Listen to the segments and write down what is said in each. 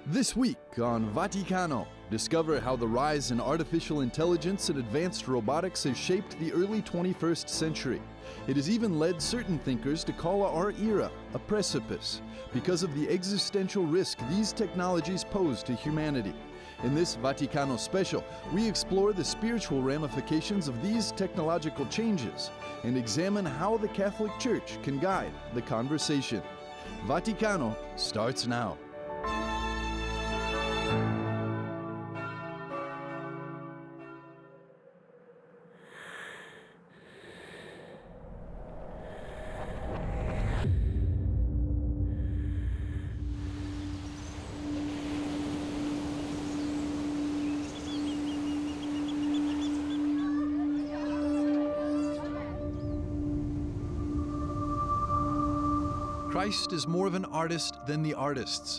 This week on Vaticano, discover how the rise in artificial intelligence and advanced robotics has shaped the early 21st century. It has even led certain thinkers to call our era a precipice because of the existential risk these technologies pose to humanity. In this Vaticano special, we explore the spiritual ramifications of these technological changes and examine how the Catholic Church can guide the conversation. Vaticano starts now. Christ is more of an artist than the artists.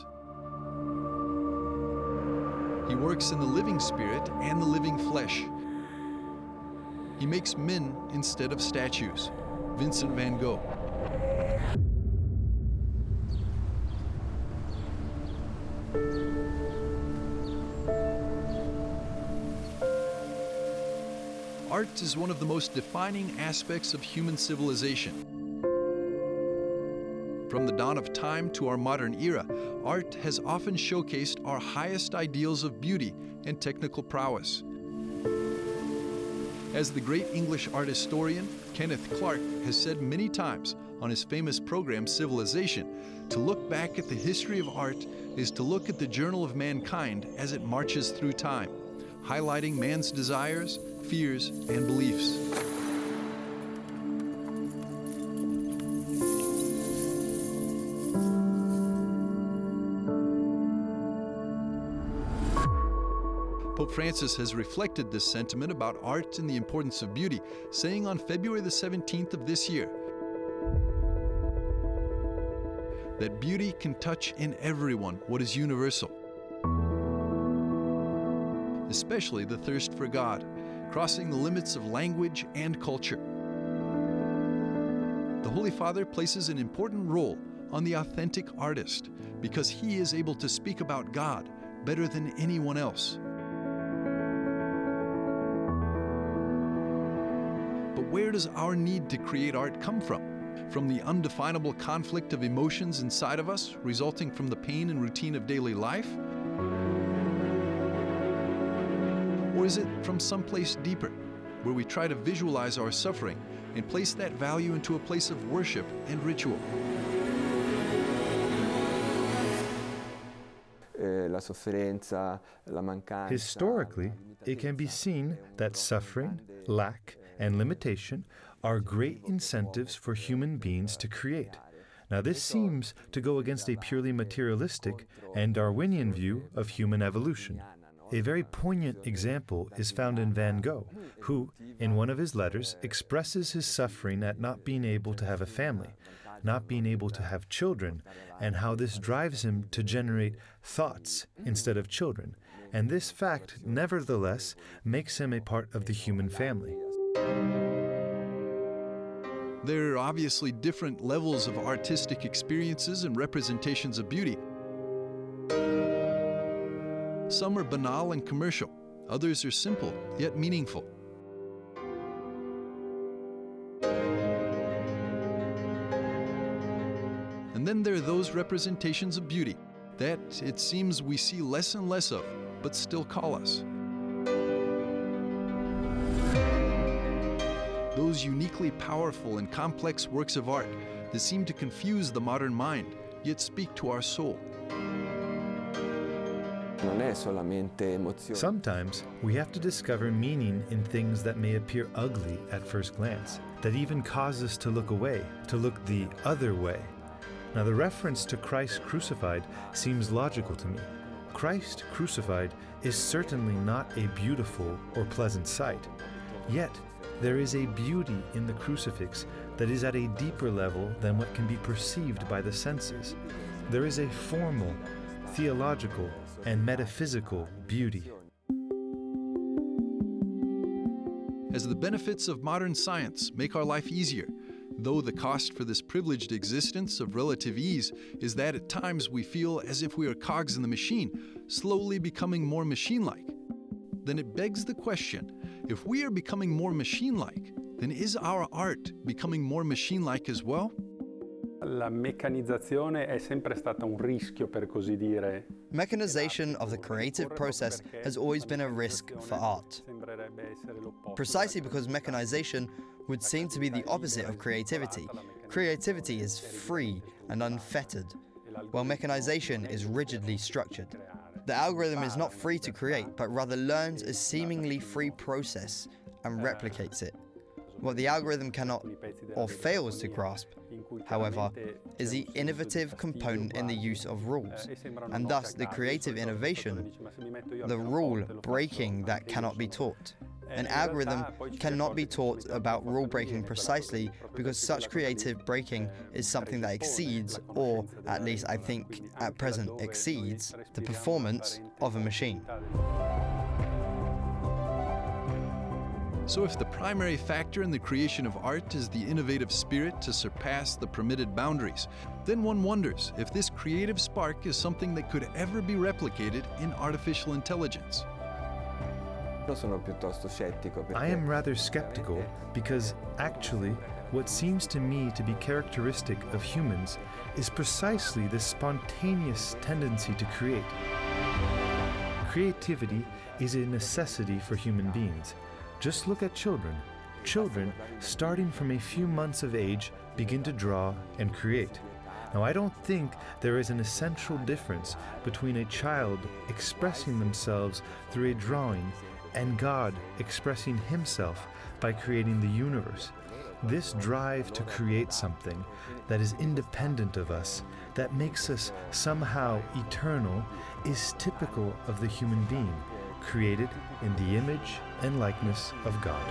He works in the living spirit and the living flesh. He makes men instead of statues. Vincent van Gogh. Art is one of the most defining aspects of human civilization. From the dawn of time to our modern era, art has often showcased our highest ideals of beauty and technical prowess. As the great English art historian Kenneth Clark has said many times on his famous program Civilization, to look back at the history of art is to look at the journal of mankind as it marches through time, highlighting man's desires, fears, and beliefs. Pope Francis has reflected this sentiment about art and the importance of beauty, saying on February the 17th of this year that beauty can touch in everyone what is universal, especially the thirst for God, crossing the limits of language and culture. The Holy Father places an important role on the authentic artist because he is able to speak about God better than anyone else. But where does our need to create art come from? From the undefinable conflict of emotions inside of us, resulting from the pain and routine of daily life? Or is it from someplace deeper, where we try to visualize our suffering and place that value into a place of worship and ritual? Historically, it can be seen that suffering, lack, and limitation are great incentives for human beings to create. Now, this seems to go against a purely materialistic and Darwinian view of human evolution. A very poignant example is found in Van Gogh, who, in one of his letters, expresses his suffering at not being able to have a family, not being able to have children, and how this drives him to generate thoughts instead of children. And this fact, nevertheless, makes him a part of the human family. There are obviously different levels of artistic experiences and representations of beauty. Some are banal and commercial. Others are simple, yet meaningful. And then there are those representations of beauty that it seems we see less and less of, but still call us. Those uniquely powerful and complex works of art that seem to confuse the modern mind, yet speak to our soul. Sometimes we have to discover meaning in things that may appear ugly at first glance, that even cause us to look away, to look the other way. Now, the reference to Christ crucified seems logical to me. Christ crucified is certainly not a beautiful or pleasant sight. Yet, there is a beauty in the crucifix that is at a deeper level than what can be perceived by the senses. There is a formal, theological, and metaphysical beauty. As the benefits of modern science make our life easier, Though the cost for this privileged existence of relative ease is that at times we feel as if we are cogs in the machine, slowly becoming more machine-like. Then it begs the question, if we are becoming more machine-like, then is our art becoming more machine-like as well? La meccanizzazione è sempre stata un rischio, per così dire. Mechanization of the creative process has always been a risk for art. Precisely because mechanization would seem to be the opposite of creativity. Creativity is free and unfettered, while mechanization is rigidly structured. The algorithm is not free to create, but rather learns a seemingly free process and replicates it. What the algorithm cannot or fails to grasp, however, is the innovative component in the use of rules, and thus the creative innovation, the rule breaking that cannot be taught. An algorithm cannot be taught about rule breaking precisely because such creative breaking is something that exceeds, or at least I think at present exceeds, the performance of a machine. So if the primary factor in the creation of art is the innovative spirit to surpass the permitted boundaries, then one wonders if this creative spark is something that could ever be replicated in artificial intelligence. I am rather skeptical because actually what seems to me to be characteristic of humans is precisely the spontaneous tendency to create. Creativity is a necessity for human beings. Just look at children. Children, starting from a few months of age, begin to draw and create. Now, I don't think there is an essential difference between a child expressing themselves through a drawing and God expressing himself by creating the universe. This drive to create something that is independent of us, that makes us somehow eternal, is typical of the human being, created in the image and likeness of God.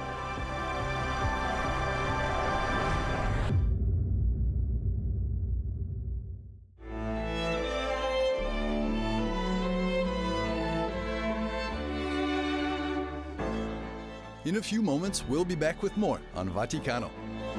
In a few moments, we'll be back with more on Vaticano.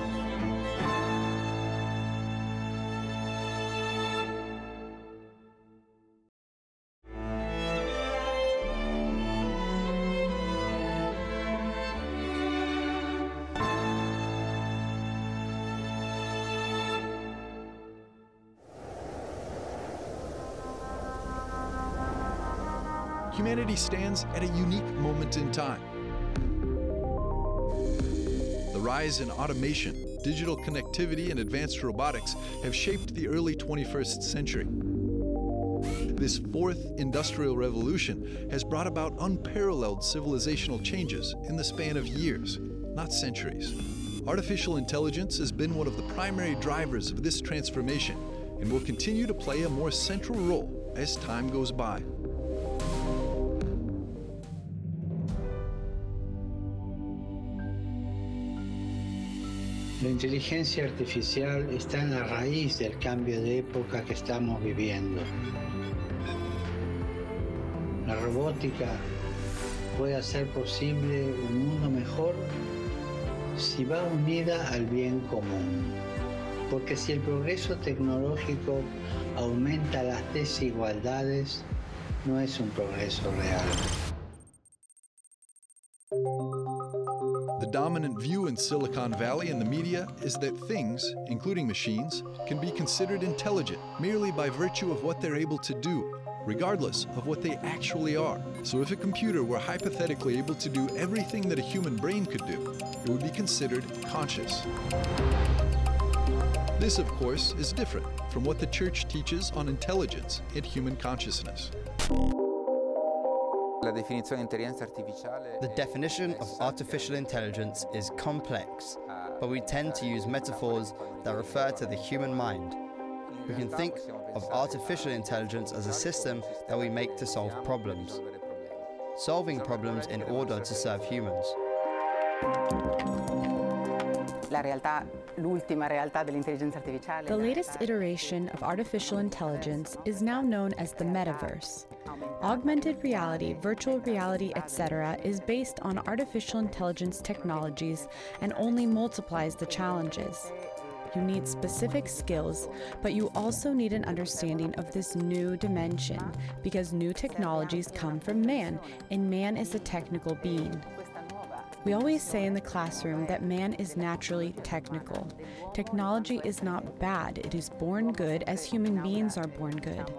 Humanity stands at a unique moment in time. The rise in automation, digital connectivity, and advanced robotics have shaped the early 21st century. This fourth industrial revolution has brought about unparalleled civilizational changes in the span of years, not centuries. Artificial intelligence has been one of the primary drivers of this transformation and will continue to play a more central role as time goes by. La inteligencia artificial está en la raíz del cambio de época que estamos viviendo. La robótica puede hacer posible un mundo mejor si va unida al bien común. Porque si el progreso tecnológico aumenta las desigualdades, no es un progreso real. The dominant view in Silicon Valley and the media is that things, including machines, can be considered intelligent merely by virtue of what they're able to do, regardless of what they actually are. So if a computer were hypothetically able to do everything that a human brain could do, it would be considered conscious. This, of course, is different from what the Church teaches on intelligence and human consciousness. The definition of artificial intelligence is complex, but we tend to use metaphors that refer to the human mind. We can think of artificial intelligence as a system that we make to solve problems, solving problems in order to serve humans. The latest iteration of artificial intelligence is now known as the metaverse. Augmented reality, virtual reality, etc. is based on artificial intelligence technologies and only multiplies the challenges. you need specific skills, but you also need an understanding of this new dimension, because new technologies come from man, and man is a technical being. We always say in the classroom that man is naturally technical. Technology is not bad, it is born good as human beings are born good.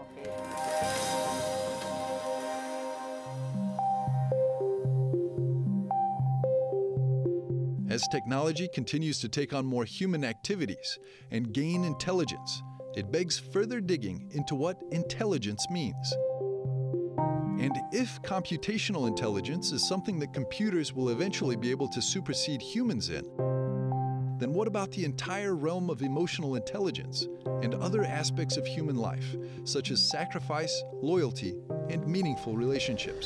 As technology continues to take on more human activities and gain intelligence, it begs further digging into what intelligence means. And if computational intelligence is something that computers will eventually be able to supersede humans in, then what about the entire realm of emotional intelligence and other aspects of human life, such as sacrifice, loyalty, and meaningful relationships?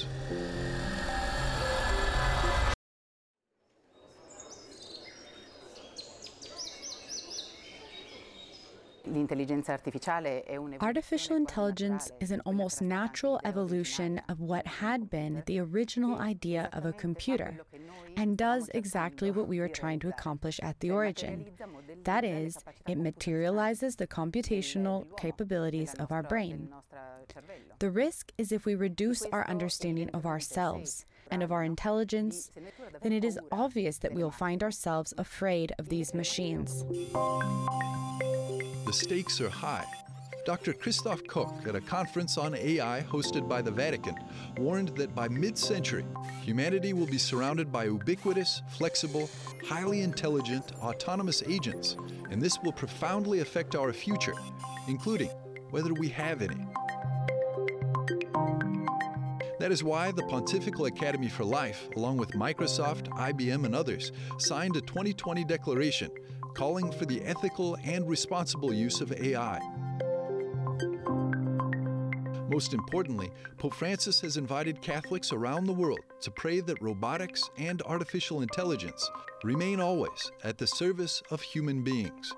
Artificial intelligence is an almost natural evolution of what had been the original idea of a computer, and does exactly what we were trying to accomplish at the origin. That is, it materializes the computational capabilities of our brain. The risk is if we reduce our understanding of ourselves and of our intelligence, then it is obvious that we will find ourselves afraid of these machines. The stakes are high. Dr. Christoph Koch, at a conference on AI hosted by the Vatican, warned that by mid-century, humanity will be surrounded by ubiquitous, flexible, highly intelligent, autonomous agents, and this will profoundly affect our future, including whether we have any. That is why the Pontifical Academy for Life, along with Microsoft, IBM, and others, signed a 2020 declaration calling for the ethical and responsible use of AI. Most importantly, Pope Francis has invited Catholics around the world to pray that robotics and artificial intelligence remain always at the service of human beings.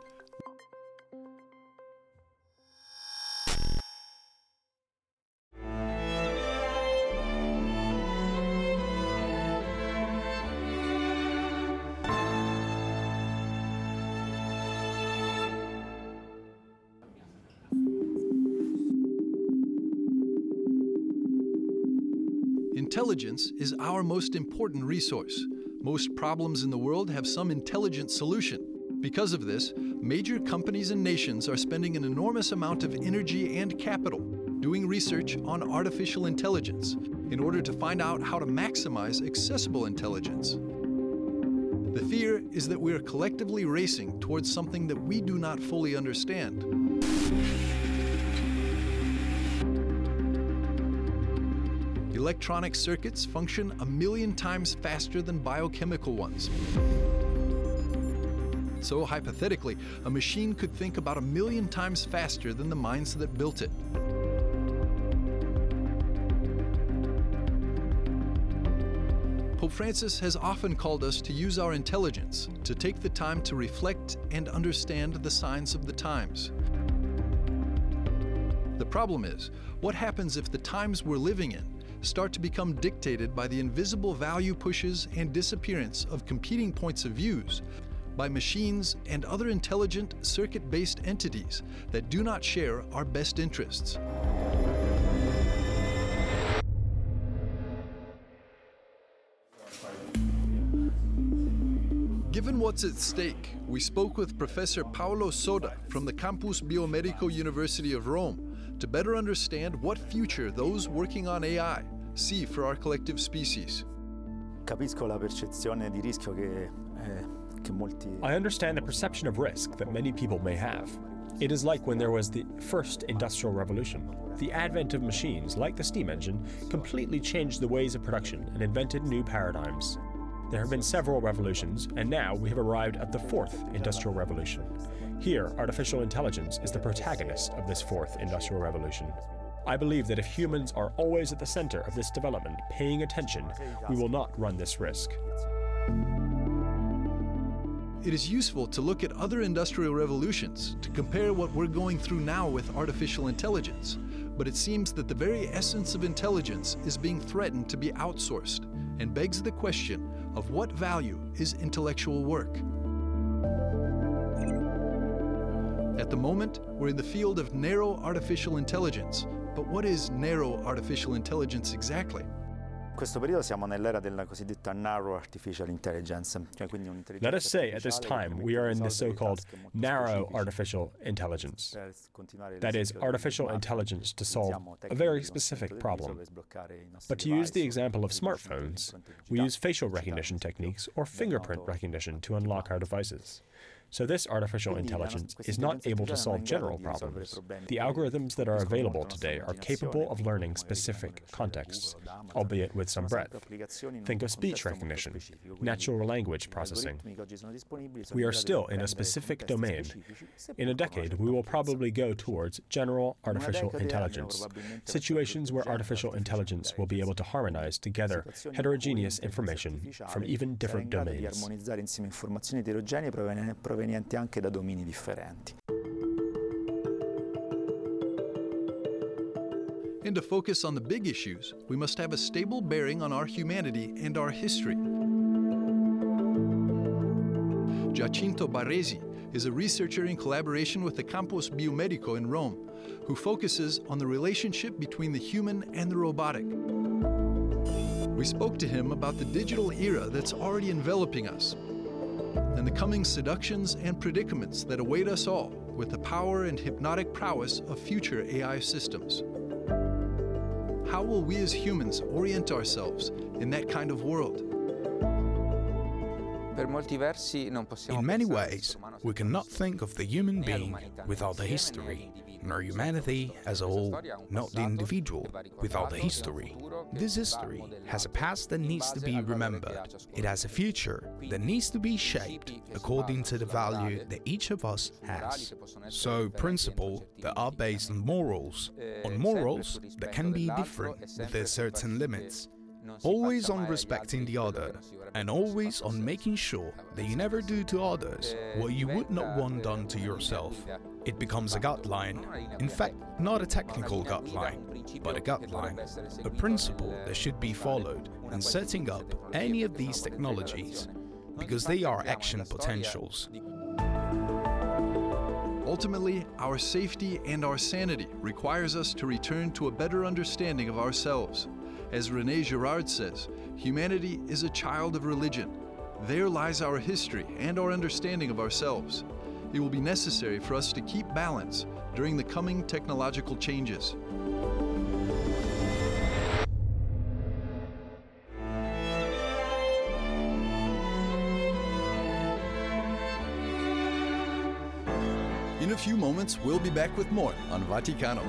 Intelligence is our most important resource. Most problems in the world have some intelligent solution. Because of this, major companies and nations are spending an enormous amount of energy and capital doing research on artificial intelligence in order to find out how to maximize accessible intelligence. The fear is that we are collectively racing towards something that we do not fully understand. Electronic circuits function 1,000,000 times faster than biochemical ones. So, hypothetically, a machine could think about 1,000,000 times faster than the minds that built it. Pope Francis has often called us to use our intelligence to take the time to reflect and understand the signs of the times. The problem is, what happens if the times we're living in start to become dictated by the invisible value pushes and disappearance of competing points of views by machines and other intelligent circuit-based entities that do not share our best interests? Given what's at stake, we spoke with Professor Paolo Soda from the Campus Biomedico University of Rome to better understand what future those working on AI see for our collective species. I understand the perception of risk that many people may have. It is like when there was the first industrial revolution. The advent of machines, like the steam engine, completely changed the ways of production and invented new paradigms. There have been several revolutions, and now we have arrived at the fourth industrial revolution. Here, artificial intelligence is the protagonist of this fourth industrial revolution. I believe that if humans are always at the center of this development, paying attention, we will not run this risk. It is useful to look at other industrial revolutions to compare what we're going through now with artificial intelligence, but it seems that the very essence of intelligence is being threatened to be outsourced, and begs the question of what value is intellectual work. At the moment, we're in the field of narrow artificial intelligence. But what is narrow artificial intelligence exactly? In questo periodo siamo nell'era della cosiddetta narrow artificial intelligence, cioè quindi un'intelligenza Let us say at this time we are in the so-called narrow artificial intelligence. That is, artificial intelligence to solve a very specific problem. But to use the example of smartphones, we use facial recognition techniques or fingerprint recognition to unlock our devices. So this artificial intelligence is not able to solve general problems. The algorithms that are available today are capable of learning specific contexts, albeit with some breadth. Think of speech recognition, natural language processing. We are still in a specific domain. In a decade, we will probably go towards general artificial intelligence, situations where artificial intelligence will be able to harmonize together heterogeneous information from even different domains. Provenienti anche da domini differenti. And to focus on the big issues, we must have a stable bearing on our humanity and our history. Giacinto Barresi is a researcher in collaboration with the Campus Biomedico in Rome, who focuses on the relationship between the human and the robotic. We spoke to him about the digital era that's already enveloping us, and the coming seductions and predicaments that await us all with the power and hypnotic prowess of future AI systems. How will we as humans orient ourselves in that kind of world? In many ways, we cannot think of the human being without the history, nor humanity as a whole, not the individual, without the history. This history has a past that needs to be remembered. It has a future that needs to be shaped according to the value that each of us has. So, principles that are based on morals that can be different with their certain limits. Always on respecting the other, and always on making sure that you never do to others what you would not want done to yourself. It becomes a guideline. In fact, not a technical guideline, but a guideline, a principle that should be followed in setting up any of these technologies, because they are action potentials. Ultimately, our safety and our sanity requires us to return to a better understanding of ourselves. As René Girard says, humanity is a child of religion. There lies our history and our understanding of ourselves. It will be necessary for us to keep balance during the coming technological changes. In a few moments, we'll be back with more on Vaticano.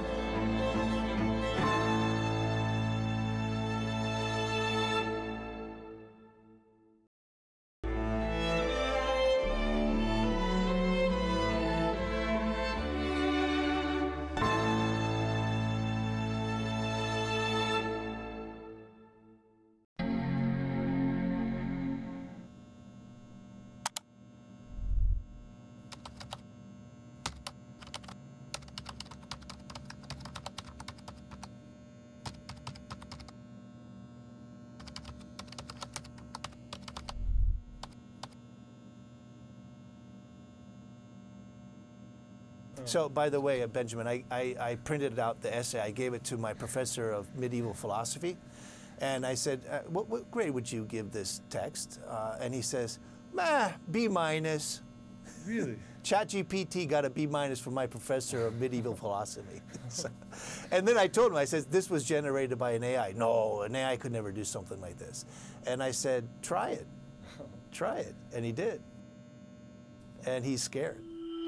So, by the way, Benjamin, I printed out the essay. I gave it to my professor of medieval philosophy. And I said, what grade would you give this text? And he says, B-. Really? ChatGPT got a B- for my professor of medieval philosophy. And then I told him, I said, this was generated by an AI. No, an AI could never do something like this. And I said, try it. Try it. And he did. And he's scared.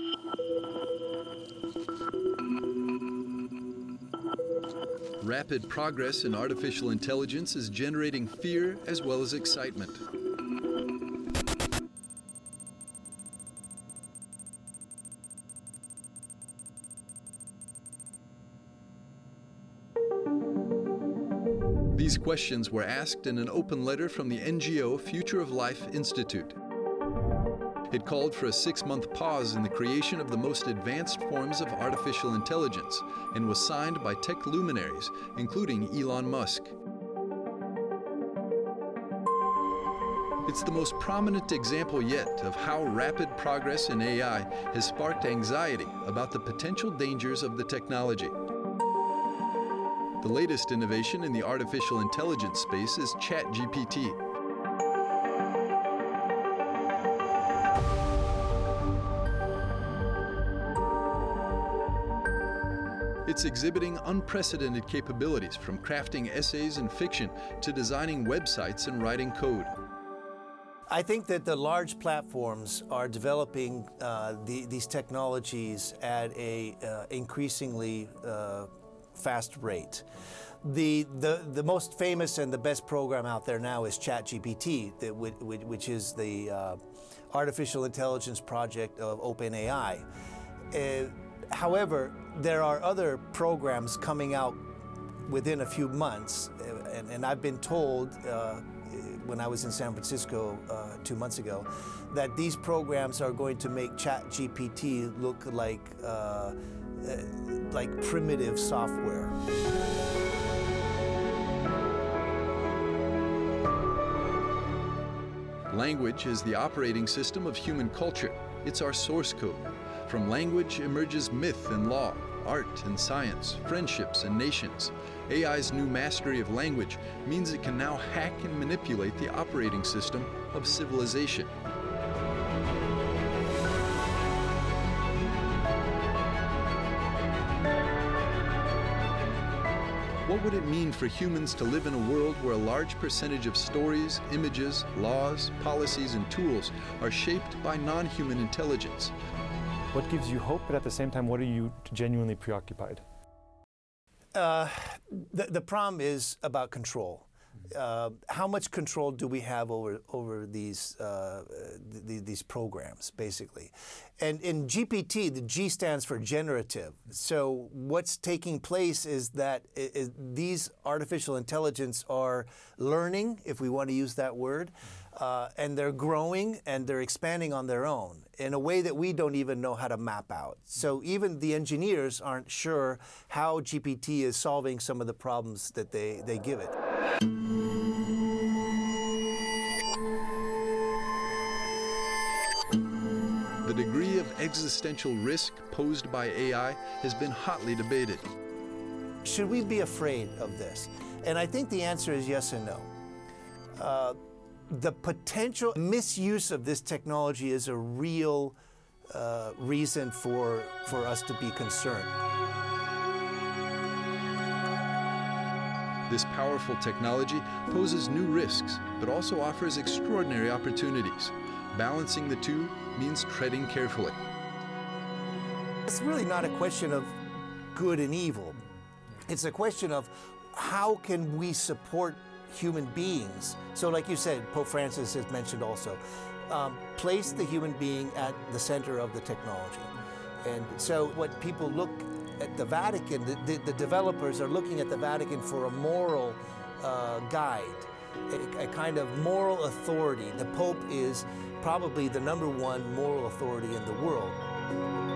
Rapid progress in artificial intelligence is generating fear as well as excitement. These questions were asked in an open letter from the NGO Future of Life Institute. It called for a 6-month pause in the creation of the most advanced forms of artificial intelligence and was signed by tech luminaries, including Elon Musk. It's the most prominent example yet of how rapid progress in AI has sparked anxiety about the potential dangers of the technology. The latest innovation in the artificial intelligence space is ChatGPT. It's exhibiting unprecedented capabilities, from crafting essays and fiction to designing websites and writing code. I think that the large platforms are developing these technologies at a increasingly fast rate. The most famous and the best program out there now is ChatGPT, which is the artificial intelligence project of OpenAI. However, there are other programs coming out within a few months, and I've been told when I was in San Francisco 2 months ago that these programs are going to make ChatGPT look like primitive software. Language is the operating system of human culture. It's our source code. From language emerges myth and law, art and science, friendships and nations. AI's new mastery of language means it can now hack and manipulate the operating system of civilization. What would it mean for humans to live in a world where a large percentage of stories, images, laws, policies, and tools are shaped by non-human intelligence? What gives you hope, but at the same time, what are you genuinely preoccupied? The problem is about control. How much control do we have over these programs, basically? And in GPT, the G stands for generative. So what's taking place is that these artificial intelligence are learning, if we want to use that word, and they're growing and they're expanding on their own in a way that we don't even know how to map out. So even the engineers aren't sure how GPT is solving some of the problems that they give it. The degree of existential risk posed by AI has been hotly debated. Should we be afraid of this? And I think the answer is yes and no. The potential misuse of this technology is a real reason for us to be concerned. This powerful technology poses new risks, but also offers extraordinary opportunities. Balancing the two means treading carefully. It's really not a question of good and evil. It's a question of how can we support human beings. So like you said, Pope Francis has mentioned also, place the human being at the center of the technology. And so what people look at the Vatican, the developers are looking at the Vatican for a moral guide, a kind of moral authority. The Pope is probably the #1 moral authority in the world.